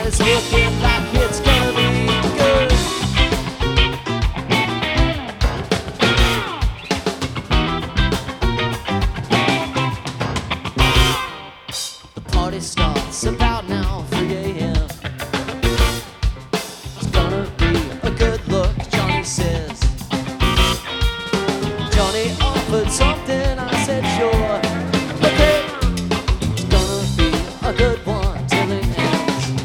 says, looking like it's gonna be good. The party starts about now, 3 a.m. It's gonna be a good look, Johnny says. Johnny offered some